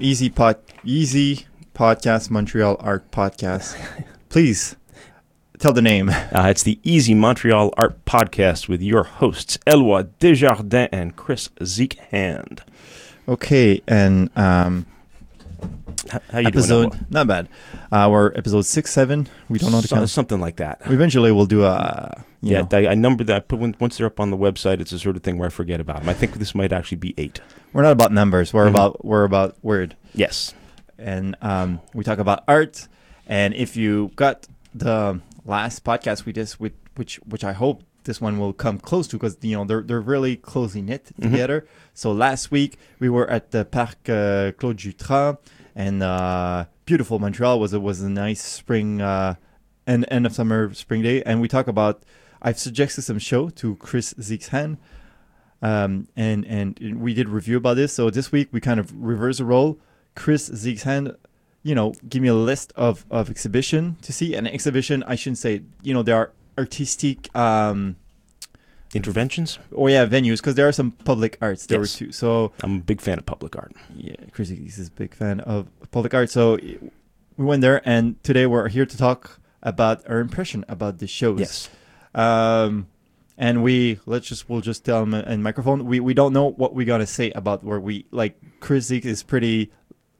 Easy Podcast Montreal Art Podcast. Please tell the name. It's the Easy Montreal Art Podcast with your hosts Eloi Desjardins and Chris Zeekhand. Okay, and How you doing? Eloi? Not bad. We're episode 6, 7. We don't know the count. Something like that. Eventually, we'll do a. I numbered that. Once they're up on the website, it's the sort of thing where I forget about them. I think this might actually be 8. We're not about numbers. We're about word. Yes. And we talk about art. And if you got the last podcast we did, which I hope this one will come close to, because they're really closely knit together. So last week we were at the Parc Claude Jutras, and beautiful Montreal. Was a nice spring end of summer spring day, and we talk about. I've suggested some show to Chris Zeekhand, and we did review about this. So this week we kind of reverse the role. Chris Zeekhand, give me a list of exhibition to see. An exhibition, I shouldn't say, there are artistic interventions. Venues, because there are some public arts. There Yes. were two. So I'm a big fan of public art. yeah, Chris is a big fan of public art. So we went there, and today we're here to talk about our impression about the shows. Yes. And we'll just tell him in microphone. We don't know what we're gonna say about where we like. Chris Zeek is pretty,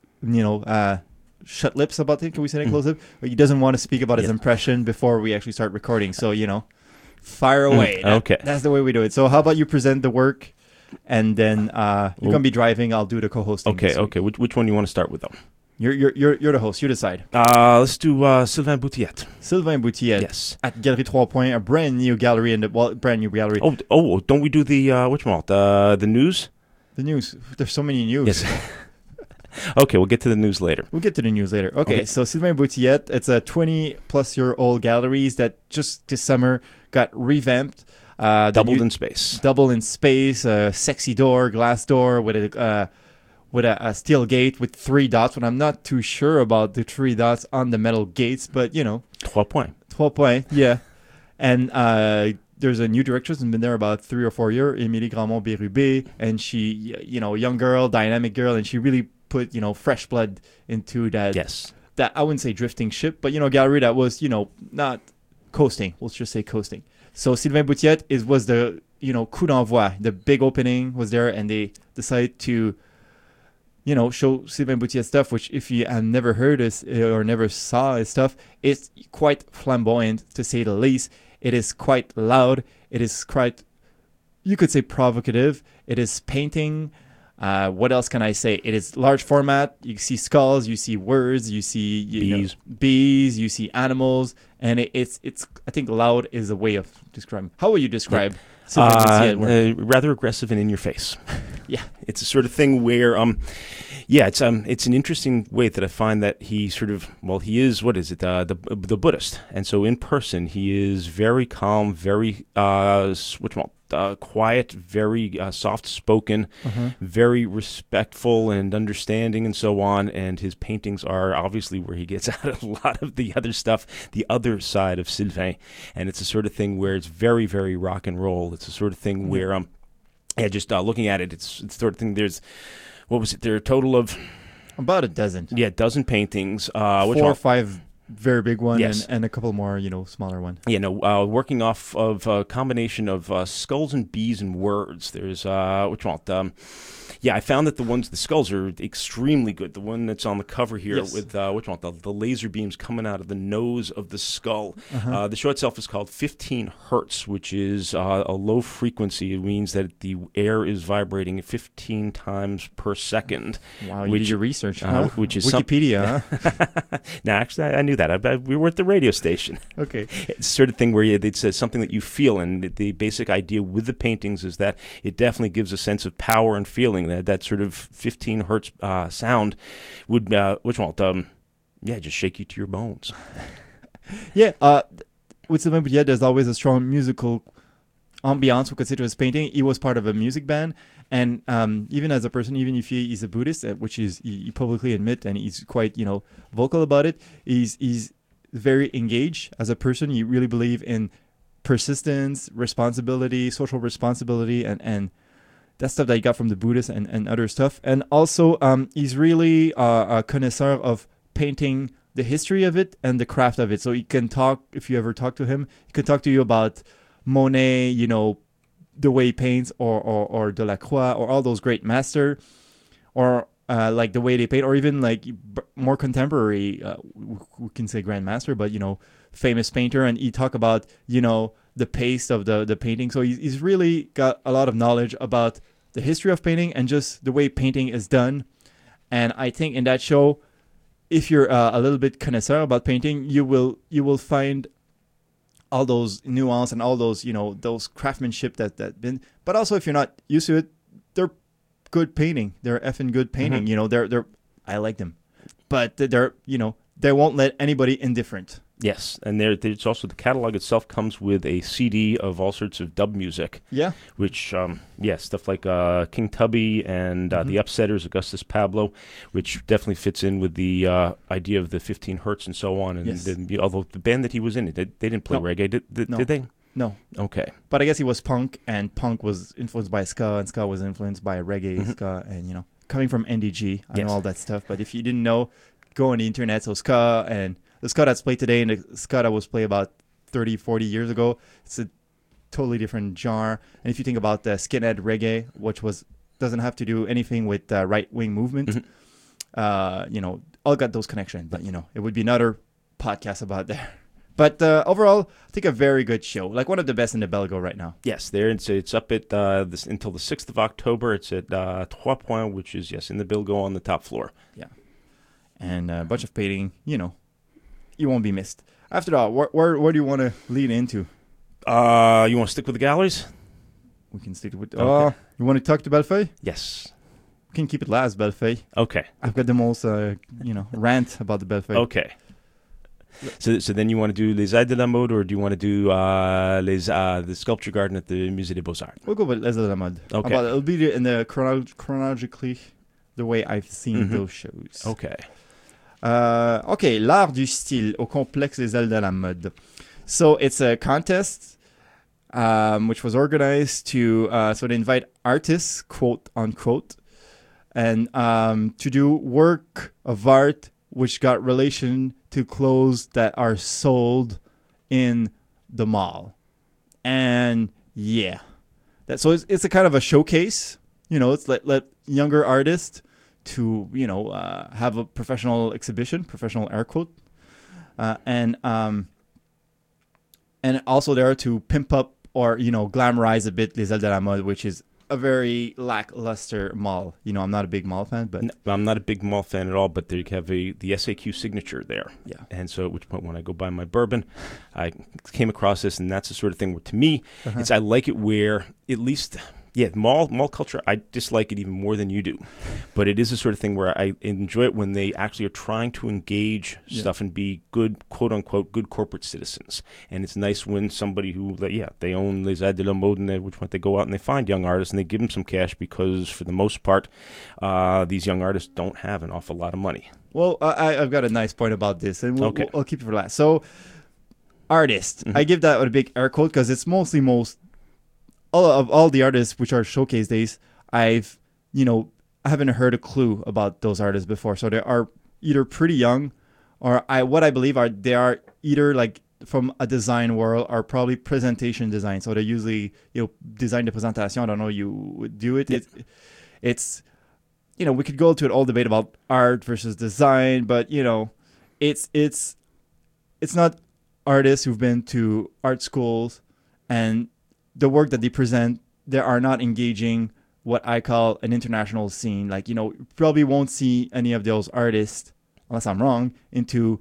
shut lips about it. Can we say that close up? He doesn't want to speak about his impression before we actually start recording. So fire away. Okay. That's the way we do it. So how about you present the work, and then you're gonna be driving. I'll do the co-hosting. Okay. Which one do you want to start with, though? You're the host. You decide. Let's do Sylvain Boutillette. Sylvain Boutillette. Yes. At Galerie 3 Points, a brand new gallery brand new gallery. Oh! Don't we do the the news? The news. There's so many news. Yes. Okay, we'll get to the news later. We'll get to the news later. Okay. So Sylvain Boutillette, it's a 20-plus-year-old galleries that just this summer got revamped. Doubled in space. Double in space. Sexy door, glass door with a steel gate with 3 dots. But I'm not too sure about the 3 dots on the metal gates. But 3 points. 12 points, yeah. And there's a new director who's been there about 3 or 4 years, Émilie Grandmont-Bérubé, and she, young girl, dynamic girl, and she really put, fresh blood into that. Yes. That I wouldn't say drifting ship, but gallery that was, not coasting. Let's just say coasting. So Sylvain Boutillette was the, coup d'envoi. The big opening was there, and they decided to, show Sylvain Boutillette stuff, which if you have never heard his or never saw his stuff, it's quite flamboyant, to say the least. It is quite loud. It is quite, you could say, provocative. It is painting. What else can I say? It is large format. You see skulls, you see words, you see bees, you see animals, and it's. I think loud is a way of describing. How would you describe? Rather aggressive and in your face. Yeah, it's the sort of thing where it's an interesting way that I find that he he is, what is it, the Buddhist, and so in person he is very calm, very quiet, very soft-spoken, very respectful and understanding, and so on. And his paintings are obviously where he gets out a lot of the other stuff, the other side of Sylvain. And it's the sort of thing where it's very, very rock and roll. It's the sort of thing where, just looking at it, it's the sort of thing. There's, what was it? There are a total of about a dozen. Yeah, a dozen paintings. 4 or 5. Very big one, yes. and a couple more, smaller one. Yeah, working off of a combination of skulls and bees and words. There's, I found that the skulls are extremely good. The one that's on the cover here with, the laser beams coming out of the nose of the skull. The show itself is called 15 Hertz, which is a low frequency. It means that the air is vibrating 15 times per second. Wow, you did your research, huh? Which is Wikipedia, huh? No, actually, I knew that. We were at the radio station. Okay. It's the sort of thing where it says something that you feel, and the basic idea with the paintings is that it definitely gives a sense of power and feeling. That sort of 15 hertz sound would, just shake you to your bones. Yeah, with Sylvain Boutillette, there's always a strong musical ambiance. We consider his painting. He was part of a music band, and even as a person, even if he's a Buddhist, which he publicly admit, and he's quite vocal about it, he's very engaged as a person. He really believe in persistence, responsibility, social responsibility, and that stuff that he got from the Buddhists and other stuff. And also, he's really a connoisseur of painting, the history of it and the craft of it. So he can talk, if you ever talk to him, he can talk to you about Monet, you know, the way he paints, or Delacroix, or all those great masters, or like the way they paint, or even like more contemporary, we can say grandmaster, but, you know, famous painter. And he talk about, you know, the pace of the painting. So he's really got a lot of knowledge about the history of painting and just the way painting is done. And I think in that show, if you're a little bit connoisseur about painting, you will find all those nuance and all those, you know, those craftsmanship that been. But also, if you're not used to it, they're good painting. They're effing good painting. You know, they're I like them, but they're, you know, they won't let anybody indifferent. Yes, and there's also the catalog itself comes with a CD of all sorts of dub music. Yeah. Which, stuff like King Tubby and the Upsetters, Augustus Pablo, which definitely fits in with the idea of the 15 hertz and so on. And yes. Although the band that he was in, they didn't play reggae, did they? No. Okay. But I guess he was punk, and punk was influenced by ska, and ska was influenced by reggae, ska, and, you know, coming from NDG, I know all that stuff. But if you didn't know, go on the internet, so ska and the ska that's played today and the ska that was played about 30, 40 years ago, it's a totally different genre. And if you think about the skinhead reggae, which doesn't have to do anything with right-wing movement, you know, all got those connections. But, you know, it would be another podcast about that. But overall, I think a very good show, like one of the best in the Belgo right now. Yes, it's up at until the 6th of October. It's at Trois Points, which is, in the Belgo on the top floor. Yeah. And a bunch of painting, you know. You won't be missed. After that, where do you want to lead into? You want to stick with the galleries? We can stick with... Okay. You want to talk to Bellefeuille? Yes. We can keep it last, Bellefeuille. Okay. I've got the most, rant about the Bellefeuille. Okay. So then you want to do Les Aides de la Mode, or do you want to do the sculpture garden at the Musée des Beaux-Arts? We'll go with Les Aides de la Mode. Okay. It'll be in the chronologically the way I've seen those shows. Okay. Okay, l'art du style au complexe Les Ailes de la Mode. So it's a contest which was organized to so they invite artists, quote unquote, and to do work of art which got relation to clothes that are sold in the mall. And yeah, so it's a kind of a showcase. You know, it's let younger artists to, you know, have a professional exhibition, professional air quote, and also there to pimp up or, you know, glamorize a bit Les Ailes de la Mode, which is a very lackluster mall. You know, I'm not a big mall fan, but... No, I'm not a big mall fan at all, but they have the SAQ signature there. Yeah. And so at which point when I go buy my bourbon, I came across this, and that's the sort of thing where, to me, I like it where at least... Yeah, mall culture, I dislike it even more than you do. But it is the sort of thing where I enjoy it when they actually are trying to engage stuff and be good, quote-unquote, good corporate citizens. And it's nice when somebody who, they own Les Aides de la Mode, and which they go out and they find young artists and they give them some cash because, for the most part, these young artists don't have an awful lot of money. Well, I've got a nice point about this, and we'll keep it for last. So, artist, I give that a big air quote because it's mostly all the artists which are showcase days, I haven't heard a clue about those artists before. So they are either pretty young, or what I believe they are either like from a design world or probably presentation design. So they usually, you know, design the presentation. I don't know you would do it. Yeah. It's you know, we could go into an old debate about art versus design, but you know, it's not artists who've been to art schools and the work that they present, they are not engaging what I call an international scene. Like, you know, you probably won't see any of those artists, unless I'm wrong, into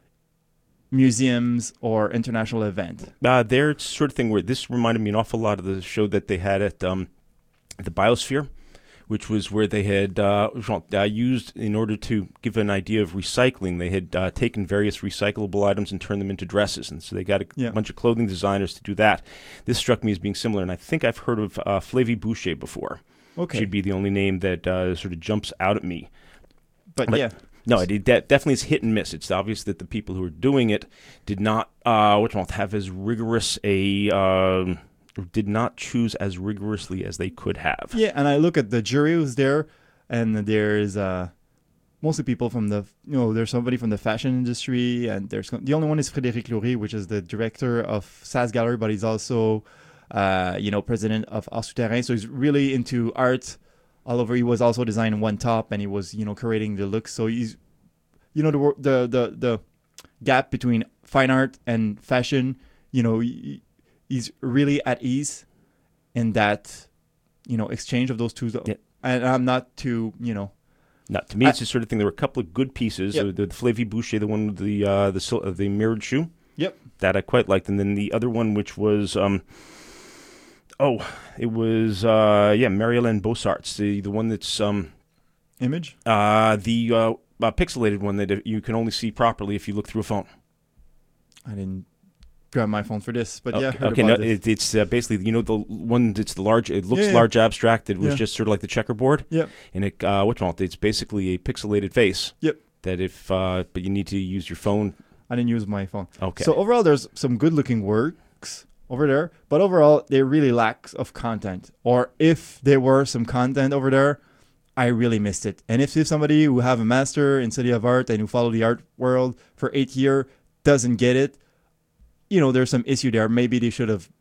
museums or international events. They're sort of thing where this reminded me an awful lot of the show that they had at the Biosphere, which was where they had used, in order to give an idea of recycling, they had taken various recyclable items and turned them into dresses. And so they got a bunch of clothing designers to do that. This struck me as being similar, and I think I've heard of Flavie Boucher before. Okay. She'd be the only name that sort of jumps out at me. But yeah. No, it definitely is hit and miss. It's obvious that the people who are doing it did not have as rigorous a did not choose as rigorously as they could have. Yeah, and I look at the jury who's there, and there's mostly people from there's somebody from the fashion industry, and there's the only one is Frédéric Laurie, which is the director of SAS Gallery, but he's also president of Art Souterrain, so he's really into art all over. He was also designing One Top, and he was creating the look. So he's the gap between fine art and fashion. He's really at ease in that exchange of those two. Yeah. And I'm not too Not to me, it's the sort of thing. There were a couple of good pieces. Yep. The Flavie Boucher, the one with the mirrored shoe. Yep. That I quite liked, and then the other one, which was Marie-Hélène Bossart's, the one that's Image. The pixelated one that you can only see properly if you look through a phone. I didn't grab my phone for this, but yeah. It's basically the one that's the large. It looks large abstract. It was just sort of like the checkerboard. Yep. And it's basically a pixelated face. Yep. That but you need to use your phone. I didn't use my phone. Okay. So overall, there's some good-looking works over there, but overall, they really lack of content. Or if there were some content over there, I really missed it. And if somebody who have a master in study of art and who follow the art world for 8 years doesn't get it, there's some issue there. Maybe they should have,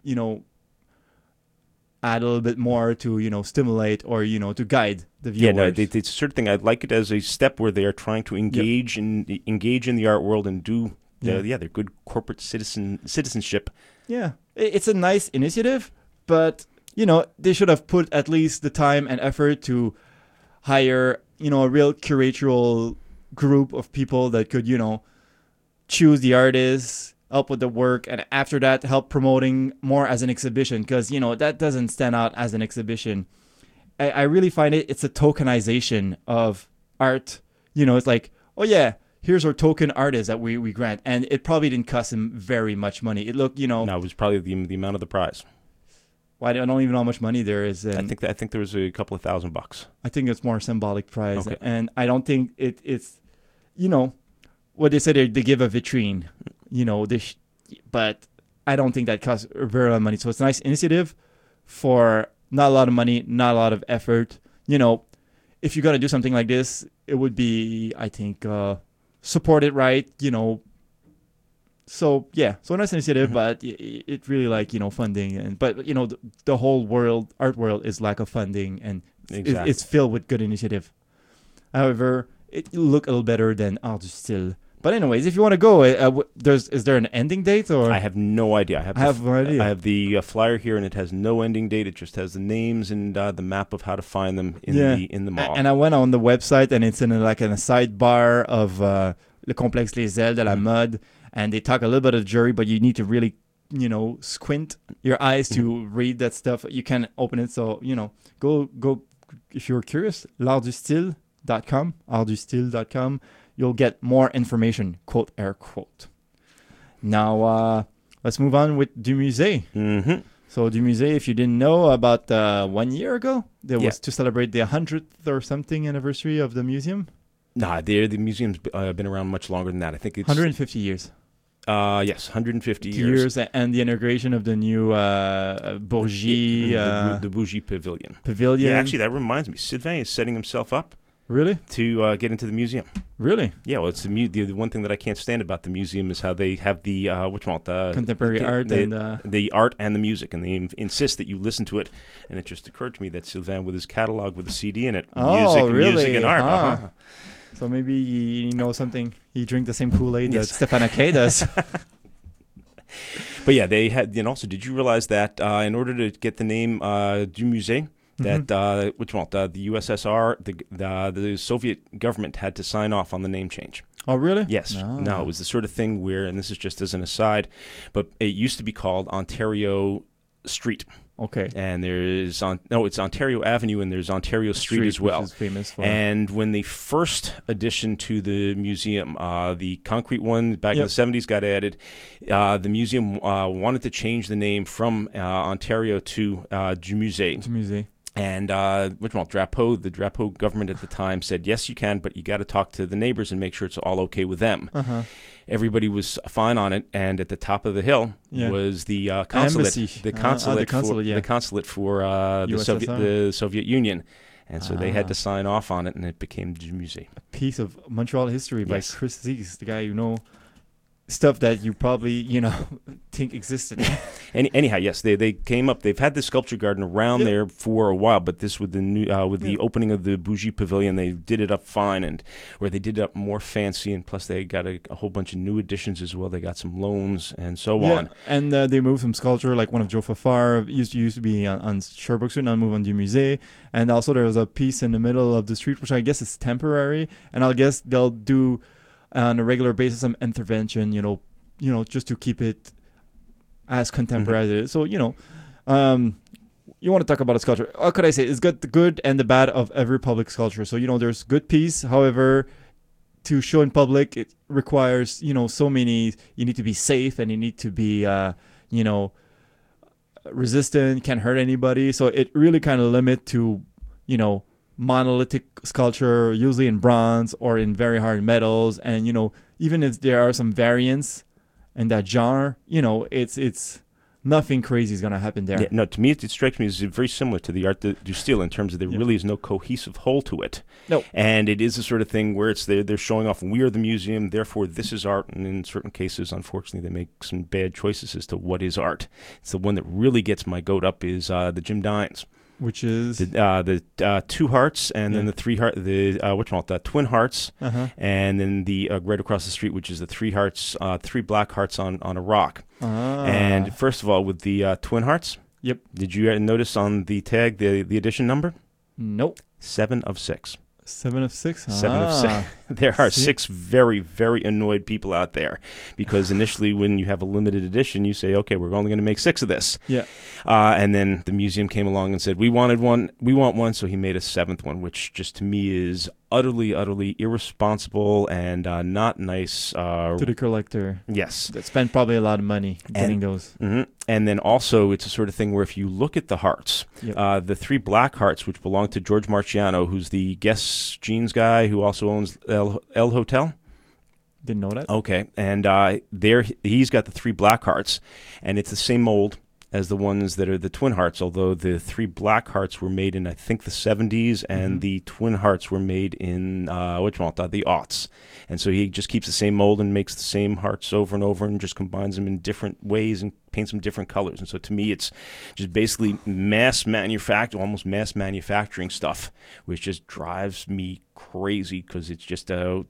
add a little bit more to, stimulate or, to guide the viewers. Yeah, no, it's a sort of thing. I'd like it as a step where they are trying to engage in the art world and do their good corporate citizenship. Yeah, it's a nice initiative, but they should have put at least the time and effort to hire a real curatorial group of people that could choose the artists, help with the work, and after that help promoting more as an exhibition, because that doesn't stand out as an exhibition. I really find it's a tokenization of art. It's like, oh yeah, here's our token artist that we grant, and it probably didn't cost him very much money. It looked No, it was probably the amount of the prize. Well, I don't even know how much money there is. I think there was a couple of $1,000. I think it's more symbolic prize, okay. And I don't think it's what they say, they give a vitrine, but I don't think that costs very lot of money. So it's a nice initiative for not a lot of money, not a lot of effort. If you're gonna do something like this, it would be, I think, support it right. So yeah, so a nice initiative, but it really funding, but the whole art world is lack of funding, and exactly. it's filled with good initiative. However, it look a little better than Art du Style. But anyways, if you want to go, is there an ending date or? I have no idea. I have no idea. I have the flyer here, and it has no ending date. It just has the names and the map of how to find them in the mall. And I went on the website, and it's in a sidebar of Le Complexe Les Ailes de la Mode, and they talk a little bit of the jury, but you need to really squint your eyes to read that stuff. You can open it, so go if you're curious. L'artdustyle.com, artdustyle.com. You'll get more information, quote, air quote. Now, let's move on with Du Musée. Mm-hmm. So Du Musée, if you didn't know, about 1 year ago, there was to celebrate the 100th or something anniversary of the museum. Nah, the museum's been around much longer than that. I think it's 150 years. Yes, 150 years. And the inauguration of the new Bourgie... the Bourgie Pavilion. Pavilion. Yeah, actually, that reminds me. Sylvain is setting himself up. Really? To get into the museum. Really? Yeah, well, it's the one thing that I can't stand about the museum is how they have the contemporary art and the art and the music, and they insist that you listen to it. And it just occurred to me that Sylvain, with his catalog with a CD in it, music and art. Uh-huh. So maybe you know something. You drink the same Kool-Aid that Stéphane Aquet does. But yeah, they had. And also, did you realize that in order to get the name Du Musée, that the USSR, the Soviet government had to sign off on the name change. Oh, really? Yes. No, it was the sort of thing where, and this is just as an aside, but it used to be called Ontario Street. Okay. And it's Ontario Avenue, and there's Ontario Street as well. Which is famous for. And when the first addition to the museum, the concrete one back in the 70s got added, the museum wanted to change the name from Ontario to Du Musée. Du Musée. And the Drapeau government at the time said, yes, you can, but you got to talk to the neighbors and make sure it's all okay with them. Everybody was fine on it, and at the top of the hill was the consulate, the consulate for the Soviet Union. And so they had to sign off on it, and it became du Musée. A piece of Montreal history by Chris Zees, the guy stuff that you probably, think existed. Anyhow, yes, they came up. They've had the sculpture garden around there for a while, but this with the new the opening of the Bougie Pavilion, they did it up fine, where they did it up more fancy, and plus they got a whole bunch of new additions as well. They got some loans and so on. And they moved some sculpture, like one of Joe Fafard used to be on Sherbrooke Street, now moved on du Musée. And also there was a piece in the middle of the street, which I guess is temporary, and I guess they'll do on a regular basis some intervention, just to keep it as contemporary as it is. So, you want to talk about a sculpture. How could I say? It's got the good and the bad of every public sculpture. So, there's good piece. However, to show in public, it requires, so many, you need to be safe and you need to be, resistant, can't hurt anybody. So it really kind of limit to, monolithic sculpture, usually in bronze or in very hard metals. And, even if there are some variants in that genre, it's nothing crazy is going to happen there. Yeah, no, to me, it strikes me as very similar to the Art du Style in terms of there really is no cohesive whole to it. No. And it is the sort of thing where they're showing off, we are the museum, therefore this is art. And in certain cases, unfortunately, they make some bad choices as to what is art. It's the one that really gets my goat up is the Jim Dines. Which is the two hearts, and then the three heart, the twin hearts, and then the right across the street, which is the three hearts, three black hearts on a rock. And first of all, with the twin hearts, did you notice on the tag the edition number? Nope. 7 of 6. 7 of 6? 7 of 6. There are 6 very, very annoyed people out there because initially when you have a limited edition, you say, okay, we're only going to make 6 of this. Yeah. And then the museum came along and said, we want one, so he made a 7th one, which just to me is utterly, utterly irresponsible and not nice. To the collector. Yes. That spent probably a lot of money getting those. Mm-hmm. And then also it's a sort of thing where if you look at the hearts, the 3 black hearts, which belong to George Marciano, who's the Guess Jeans guy who also owns El Hotel. Didn't know that. Okay. And he's got the 3 black hearts, and it's the same mold as the ones that are the twin hearts, although the 3 black hearts were made in, I think, the 70s, and the twin hearts were made in, the aughts. And so he just keeps the same mold and makes the same hearts over and over and just combines them in different ways and paints them different colors. And so to me, it's just basically almost mass manufacturing stuff, which just drives me crazy because it's just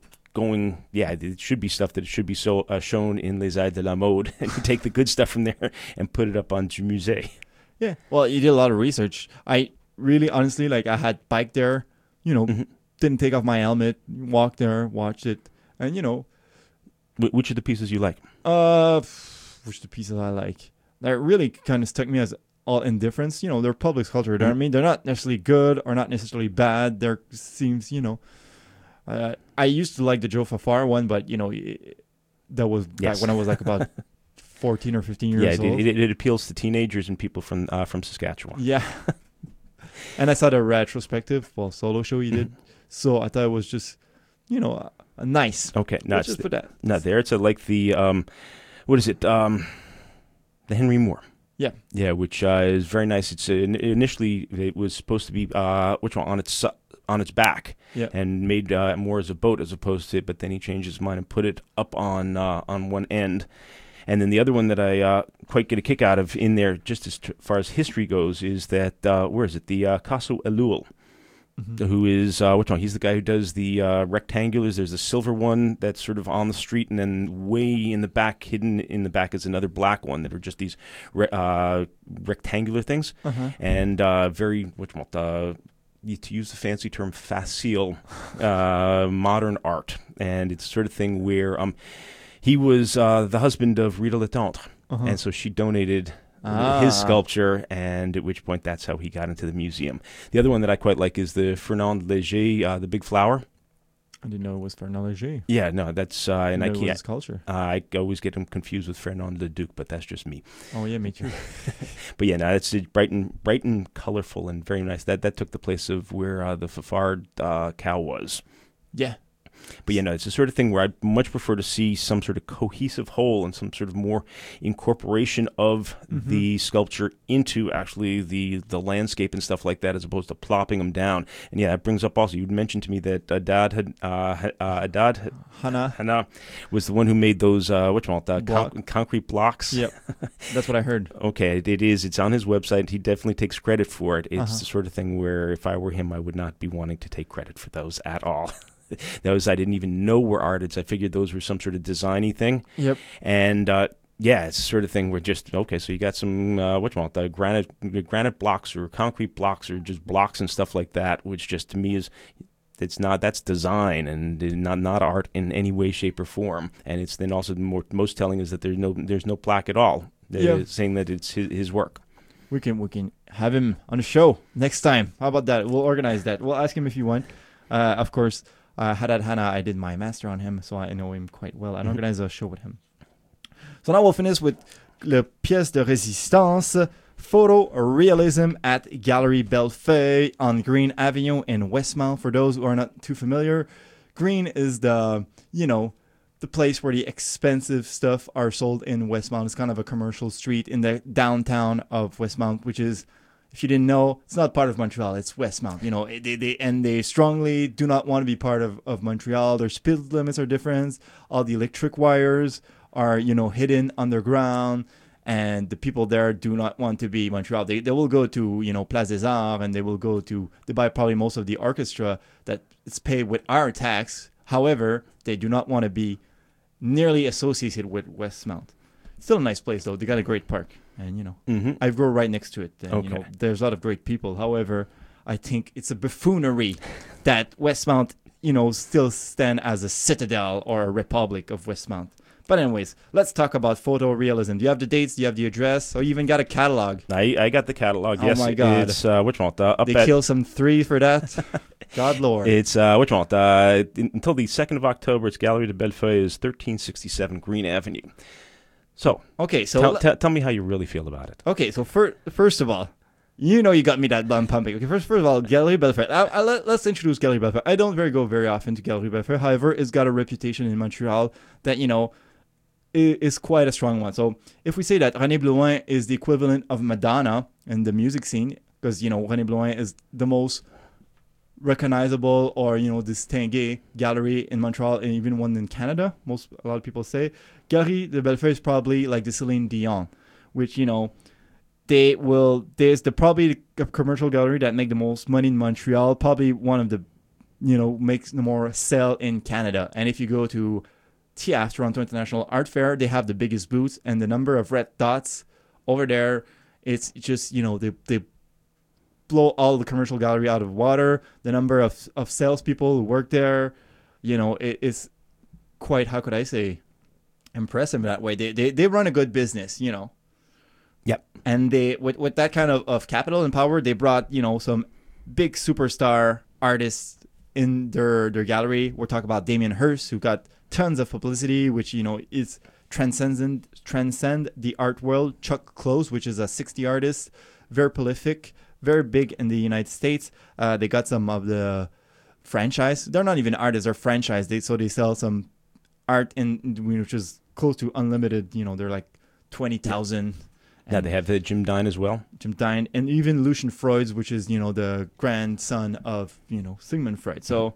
it should be stuff that should be shown in Les Aides de la Mode, and you take the good stuff from there and put it up on du Musée. Yeah, well, you did a lot of research. I really, honestly, I had biked there, didn't take off my helmet, walked there, watched it, and, Which are the pieces you like? Which the pieces I like? That really kind of stuck me as all indifference. They're public sculpture. I mean, they're not necessarily good or not necessarily bad. There seems, I used to like the Joe Fafard one, but that was back when I was about 14 or 15 years old. Yeah, it appeals to teenagers and people from Saskatchewan. Yeah, and I saw the retrospective, solo show he did, so I thought it was just, nice. Okay, let's just put that. No, there it's like the what is it? The Henry Moore. Yeah, which is very nice. It's initially it was supposed to be on its back, and made more as a boat as opposed to, but then he changed his mind and put it up on one end. And then the other one that I quite get a kick out of in there, just as far as history goes, is that, where is it? The Casso Elul, who is, which one? He's the guy who does the rectangulars. There's a silver one that's sort of on the street, and then way in the back, hidden in the back, is another black one that are just these rectangular things. And very, to use the fancy term, facile modern art. And it's the sort of thing where he was the husband of Rita Letendre, and so she donated his sculpture, and at which point that's how he got into the museum. The other one that I quite like is the Fernand Léger, the Big Flower. I didn't know it was Fernand Léger. Yeah, no, that's and I It was can't. his culture. I always get him confused with Fernand Leduc, but that's just me. Oh yeah, me too. But yeah, no, it's bright and colorful and very nice. That took the place of where the Fafard cow was. Yeah. But it's the sort of thing where I'd much prefer to see some sort of cohesive whole and some sort of more incorporation of the sculpture into actually the landscape and stuff like that, as opposed to plopping them down. And yeah, that brings up also, you'd mentioned to me that Haddad Hana was the one who made those concrete blocks. Yep, that's what I heard. Okay, it is. It's on his website. He definitely takes credit for it. It's the sort of thing where if I were him, I would not be wanting to take credit for those at all. Those I didn't even know were artists. I figured those were some sort of designy thing. Yep. And it's the sort of thing where just so you got some granite blocks or concrete blocks or just blocks and stuff like that, which just to me that's design and not art in any way, shape, or form. And it's then also most telling is that there's no plaque at all saying that it's his work. We can have him on the show next time. How about that? We'll organize that. We'll ask him if you want. Of course. Haddad Hana, I did my master on him, so I know him quite well. I organize a show with him. So now we'll finish with Le Pièce de Résistance, photorealism at Galerie Bellefeuille on Green Avenue in Westmount. For those who are not too familiar, Green is the place where the expensive stuff are sold in Westmount. It's kind of a commercial street in the downtown of Westmount, which is, if you didn't know, it's not part of Montreal. It's Westmount. They strongly do not want to be part of Montreal. Their speed limits are different. All the electric wires are, hidden underground. And the people there do not want to be Montreal. They will go to, Place des Arts, and they buy probably most of the orchestra that is paid with our tax. However, they do not want to be nearly associated with Westmount. Still a nice place, though. They got a great park. And, I grow right next to it. And, there's a lot of great people. However, I think it's a buffoonery that Westmount, still stand as a citadel or a republic of Westmount. But anyways, let's talk about photorealism. Do you have the dates? Do you have the address? Or you even got a catalog? I got the catalog, yes. Oh, my God. It's, which one? They kill some 3 for that? God Lord. It's, which one? Until the 2nd of October, it's Galerie de Bellefeuille, is 1367 Green Avenue. So, tell me how you really feel about it. Okay, so first of all, you got me that bum pumping. Okay, first of all, Galerie Bellefeuille. Let's introduce Galerie Bellefeuille. I don't go very often to Galerie Bellefeuille. However, it's got a reputation in Montreal that, is quite a strong one. So if we say that René Blouin is the equivalent of Madonna in the music scene, because, René Blouin is the most recognizable or distingué gallery in Montreal and even one in Canada, a lot of people say. Galerie de Bellefeuille is probably like the Celine Dion, which there's probably a commercial gallery that make the most money in Montreal, probably one of the makes the more sell in Canada. And if you go to TIAF, Toronto International Art Fair, they have the biggest booths, and the number of red dots over there, it's just they blow all the commercial gallery out of water. The number of salespeople who work there, it is quite, how could I say, impressive that way. They run a good business, Yep. And they with that kind of capital and power, they brought some big superstar artists in their gallery. We're talking about Damien Hirst, who got tons of publicity, which is transcend the art world. Chuck Close, which is a 60 artist, very prolific, very big in the United States. They got some of the franchise. They're not even artists; they're franchise. They sell some art which is close to unlimited. They're like 20,000. Yeah, they have the Jim Dine as well. Jim Dine, and even Lucian Freud, which is the grandson of Sigmund Freud. So,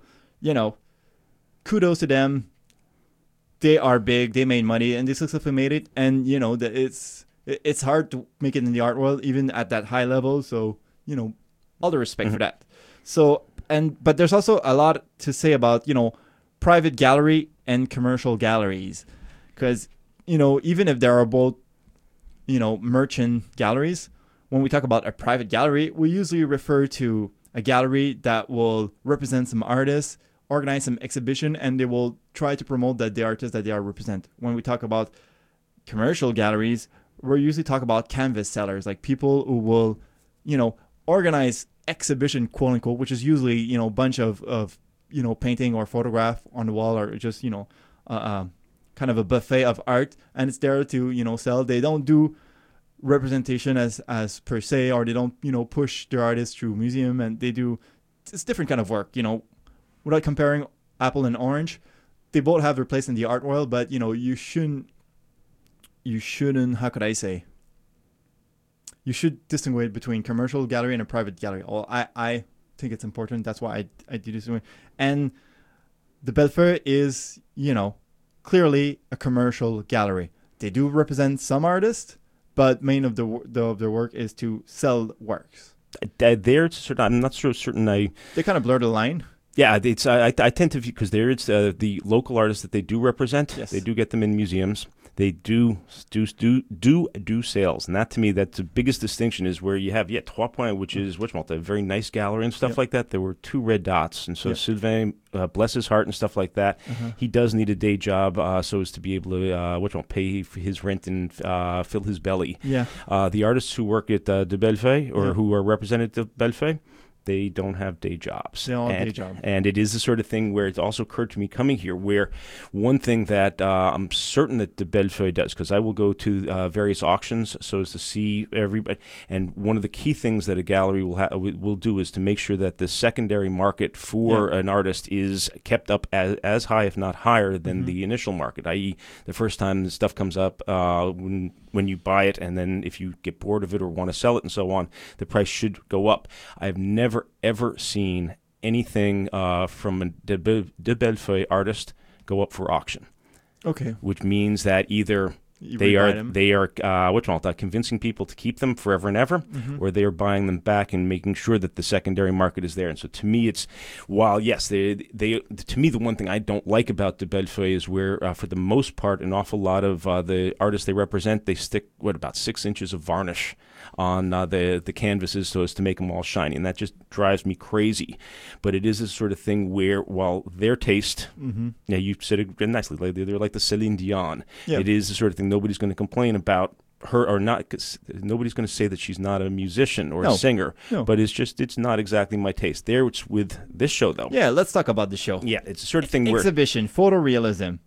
kudos to them. They are big. They made money, and they successfully made it. And it's hard to make it in the art world, even at that high level. So all the respect for that. So but there's also a lot to say about private gallery and commercial galleries, because even if there are both merchant galleries, when we talk about a private gallery, we usually refer to a gallery that will represent some artists, organize some exhibition, and they will try to promote the artists that they are represent. When we talk about commercial galleries, we usually talk about canvas sellers, like people who will, organize exhibition, quote unquote, which is usually, a bunch of painting or photograph on the wall, or just kind of a buffet of art, and it's there to sell. They don't do representation as per se, or they don't push their artists through museum, and it's different kind of work. Without comparing apple and orange, they both have their place in the art world, but you shouldn't, how could I say, you should distinguish between commercial gallery and a private gallery. Well, I think it's important. That's why I do this. And the Bellefeuille is clearly a commercial gallery. They do represent some artists, but main of their work is to sell works. I'm not so certain. They kind of blur the line. Yeah, I tend to view, because there it's the local artists that they do represent. Yes. They do get them in museums. They do sales, and that to me, that's the biggest distinction, is where you have Trois Points, which is a very nice gallery and stuff like that. There were 2 red dots, and so Sylvain, bless his heart and stuff like that, he does need a day job so as to be able to pay for his rent and fill his belly. Yeah. The artists who work at De Bellefeuille, or who are represented at Bellefeuille, they don't have day jobs. They don't have day jobs. And it is the sort of thing where it's also occurred to me coming here, where one thing that I'm certain that the Bellefeuille does, because I will go to various auctions so as to see everybody, and one of the key things that a gallery will do is to make sure that the secondary market for an artist is kept up as high, if not higher, than the initial market, i.e. the first time the stuff comes up, when you buy it, and then if you get bored of it or want to sell it and so on, the price should go up. I've never ever seen anything from a De Bellefeuille artist go up for auction. Okay. Which means that either they are convincing people to keep them forever and ever, or they are buying them back and making sure that the secondary market is there. And so to me, it's, while yes, they to me, the one thing I don't like about De Bellefeuille is where, for the most part, an awful lot of the artists they represent, they stick about 6 inches of varnish on the canvases so as to make them all shiny, and that just drives me crazy. But it is a sort of thing where, while their taste, you said it nicely, they're like the Celine Dion. Yep. It is the sort of thing nobody's going to complain about her or not. Cause nobody's going to say that she's not a musician or a singer. No. But it's not exactly my taste. There, it's with this show though. Yeah, let's talk about the show. Yeah, it's the sort of thing where exhibition, photorealism.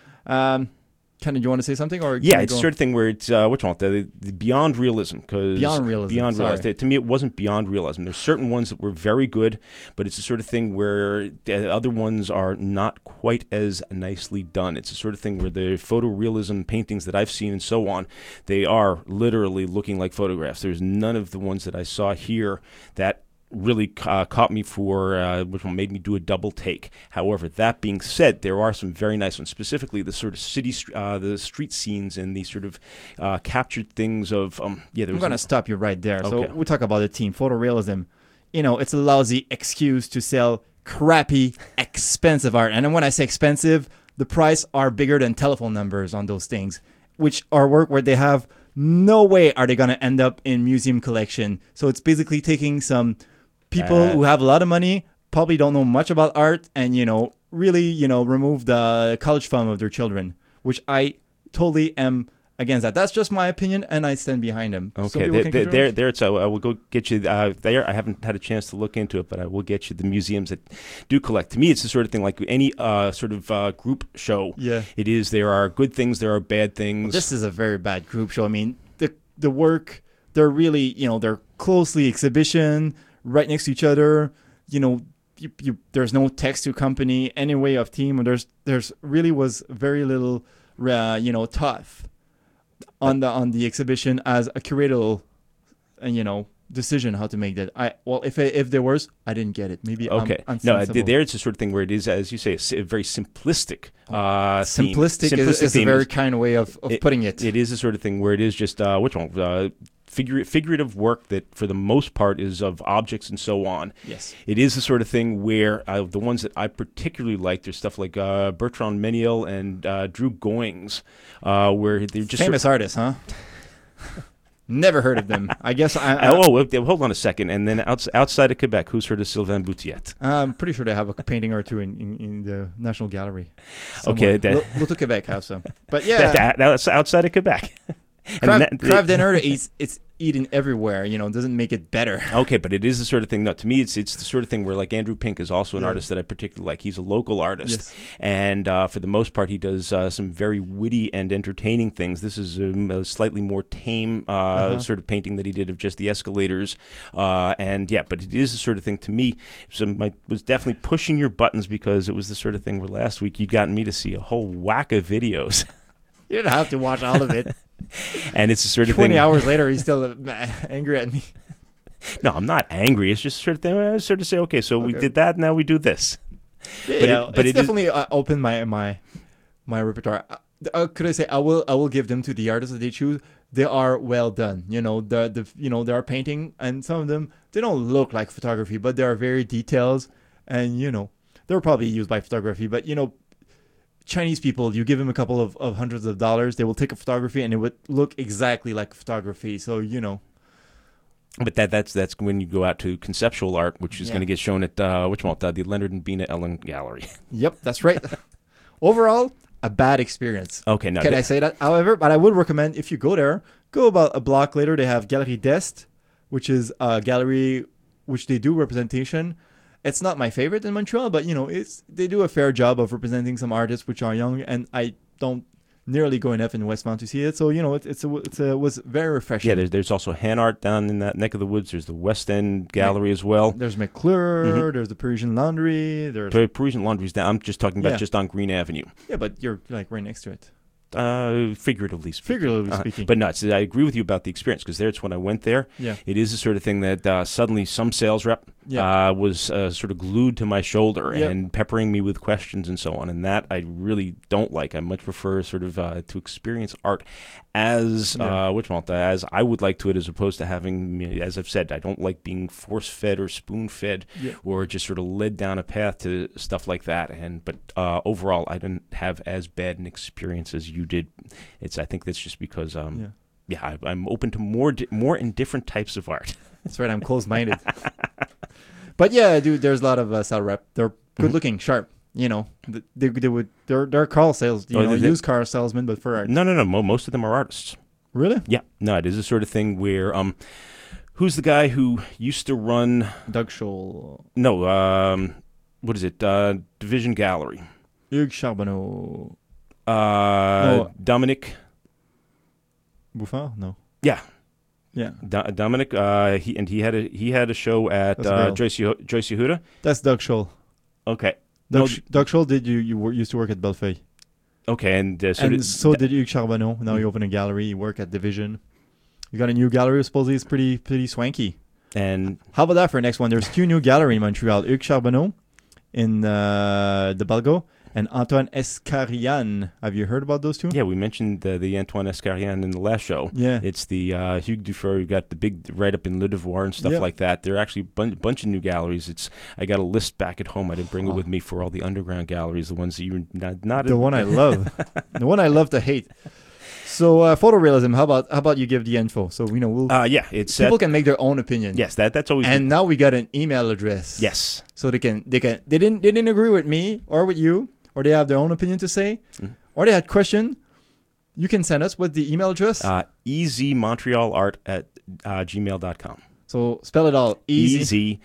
Ken, do you want to say something? Or yeah, it's the sort of thing where it's the beyond realism. Beyond realism. To me, it wasn't beyond realism. There's certain ones that were very good, but it's the sort of thing where the other ones are not quite as nicely done. It's the sort of thing where the photorealism paintings that I've seen and so on, they are literally looking like photographs. There's none of the ones that I saw here that really caught me for which one made me do a double take. However, that being said, there are some very nice ones, specifically the sort of the street scenes and the sort of captured things of I'm going to stop you right there. Okay. So we talk about the team photorealism. It's a lousy excuse to sell crappy, expensive art. And when I say expensive, the price are bigger than telephone numbers on those things, which are work where they have no way are they going to end up in museum collection. So it's basically taking some people who have a lot of money, probably don't know much about art, and really remove the college fund of their children, which I totally am against that. That's just my opinion, and I stand behind him. Okay, there. So I will go get you there. I haven't had a chance to look into it, but I will get you the museums that do collect. To me, it's the sort of thing like any sort of group show. Yeah, it is. There are good things. There are bad things. Well, this is a very bad group show. I mean, the work, they're really they're closely exhibition right next to each other. There's no text to accompany any way of team, and there's really was very little thought on the exhibition as a curatorial decision how to make that. If there was, I didn't get it. Maybe okay. I'm no, there it's the sort of thing where it is, as you say, a very simplistic. Simplistic is a very kind way of putting it. It is the sort of thing where it is just figurative work that for the most part is of objects and so on. Yes. It is the sort of thing where the ones that I particularly like, there's stuff like Bertrand Méniel and Drew Goings, where they're just famous artists, huh? Never heard of them. I guess hold on a second. And then outside of Quebec, who's heard of Sylvain Boutiette? I'm pretty sure they have a painting or two in the National Gallery somewhere. Okay. Little Quebec have some. But yeah. That's outside of Quebec. Krav Dinner, it's eating everywhere, doesn't make it better. Okay, but it is the sort of thing. No, to me, it's the sort of thing where, like, Andrew Pink is also an artist that I particularly like. He's a local artist, and for the most part, he does some very witty and entertaining things. This is a slightly more tame sort of painting that he did of just the escalators, but it is the sort of thing to me. Was definitely pushing your buttons because it was the sort of thing where last week you'd gotten me to see a whole whack of videos. You didn't have to watch all of it. And it's the sort of 20 thing. 20 hours later, he's still angry at me. No, I'm not angry. It's just the sort of thing where I sort of say, okay, so we did that, now we do this. But it definitely opened my repertoire. Could I say I will give them to the artists that they choose. They are well done. They are painting, and some of them, they don't look like photography, but they are very detailed, and they're probably used by photography, but Chinese people, you give them a couple of hundreds of dollars, they will take a photography and it would look exactly like photography. So, But that's when you go out to conceptual art, which is going to get shown at the Leonard and Bina Ellen Gallery. Yep, that's right. Overall, a bad experience. Okay, no. Can I say that? However, but I would recommend if you go there, go about a block later, they have Galerie d'Est, which is a gallery which they do representation. It's not my favorite in Montreal, but they do a fair job of representing some artists which are young, and I don't nearly go enough in Westmount to see it. So it was very refreshing. Yeah, there's also Han Art down in that neck of the woods. There's the West End Gallery as well. There's McClure. There's the Parisian Laundry. Parisian Laundry's down. I'm just talking about just on Green Avenue. Yeah, but you're like right next to it. Figuratively speaking. But no, I agree with you about the experience, because it's when I went there. Yeah. It is the sort of thing that suddenly some sales rep was sort of glued to my shoulder and peppering me with questions and so on, and that I really don't like. I much prefer sort of to experience art as as I would like to it, as opposed to having, as I've said, I don't like being force-fed or spoon-fed or just sort of led down a path to stuff like that. But overall, I didn't have as bad an experience as you did. I think that's just because I'm open to more and different types of art. That's right. I'm closed-minded. But yeah, dude, there's a lot of sell rep. They're good-looking, sharp. They're car sales. Used car salesmen, but for art. No. Most of them are artists. Really? Yeah. No, it is the sort of thing where who's the guy who used to run Doug Scholl? No. What is it? Division Gallery. Hugues Charbonneau. Dominic Bouffard? No. Yeah. Yeah. Dominic. He had a show at Joyce Yehuda. That's Doug Scholl. Okay. Doug Scholl used to work at Bellefeuille. Okay, and so did Hugues Charbonneau. Now you open a gallery. You work at Division. You got a new gallery. Supposedly it's pretty swanky. And how about that for next one? There's 2 new galleries in Montreal. Hugues Charbonneau in the Balgo, and Antoine Escarian. Have you heard about those two? Yeah, we mentioned the Antoine Escarian in the last show. Yeah. It's the Hugues Dufresne. You got the big right up in Le Devoir and stuff like that. There are actually a bunch of new galleries. I got a list back at home. I didn't bring it with me for all the underground galleries, the ones that you're not the one I love. The one I love to hate. So photorealism. How about you give the info? So we'll. It's people can make their own opinion. Yes, that's always. And now we got an email address. Yes. So they didn't agree with me or with you, or they have their own opinion to say, or they had question. You can send us with the email address. easymontrealart@gmail.com. So spell it all. Easy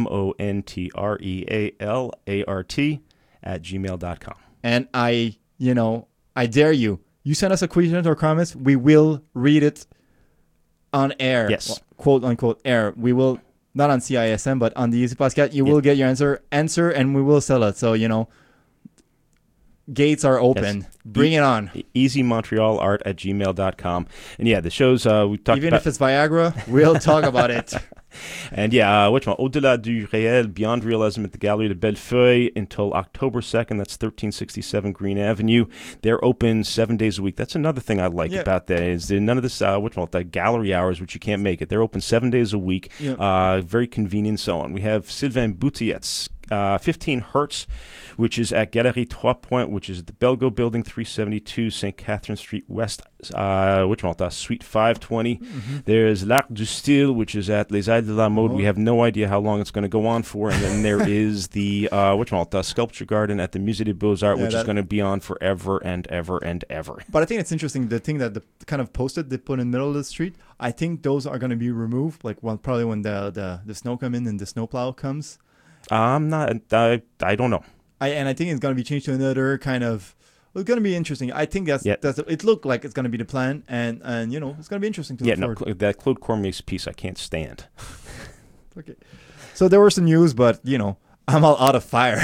montrealart@gmail.com. And I dare you. You send us a question or comments, we will read it on air. Yes. Well, quote unquote air. We will, not on CISM, but on the Easy Podcast, you will get your answer, and we will sell it. So, gates are open. Yes. Bring it on. easymontrealart@gmail.com. And the shows we talked about. Even if it's Viagra, we'll talk about it. And Au-delà du réel, Beyond Realism at the Galerie de Bellefeuille until October 2nd. That's 1367 Green Avenue. They're open 7 days a week. That's another thing I like about that is none of this, the gallery hours, which you can't make it. They're open 7 days a week. Very convenient and so on. We have Sylvain Boutiette's 15 Hertz, which is at Galerie Trois Points, which is the Belgo Building, 372 St. Catherine Street West, Suite 520. Mm-hmm. There's L'Art du Style, which is at Les Ailes de la Mode. We have no idea how long it's going to go on for. And then there is the Sculpture Garden at the Musée des Beaux-Arts, which is going to be on forever and ever and ever. But I think it's interesting, the thing that the kind of post-it they put in the middle of the street, I think those are going to be removed, like probably when the snow come in and the snowplow comes. I don't know. I think it's going to be changed to another kind of. It's going to be interesting. I think that's it. Looked like it's going to be the plan, and it's going to be interesting to look forward. That Claude Cormier's piece I can't stand. Okay, so there was some news, but I'm all out of fire.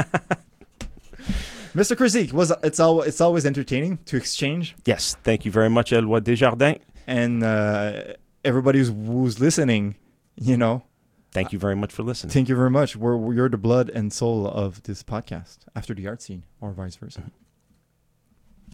Mr. Krizik, it's always entertaining to exchange. Yes, thank you very much, Eloi Desjardins, and everybody who's listening. Thank you very much for listening. Thank you very much. You're the blood and soul of this podcast, After the Art Scene, or vice versa.